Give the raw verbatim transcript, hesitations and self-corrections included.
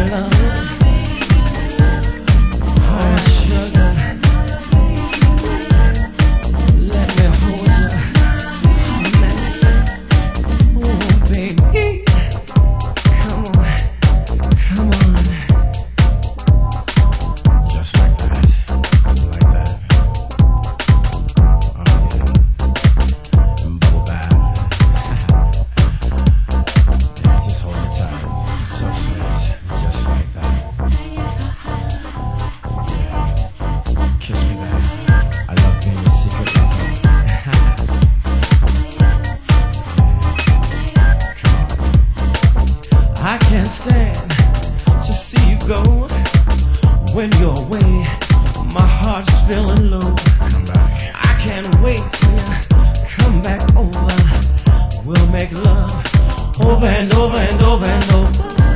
love. Oh, sugar, let me hold you. Oh, baby, come on, come on. Just like that, like that. Oh yeah, and bubble bath. Yeah, just hold it tight. So sweet, just like that. Yeah, kiss me back. I love being a secret lover. I can't stand to see you go. When you're away, my heart's feeling low. Come back. I can't wait till you come back over. We'll make love over and over and over and over.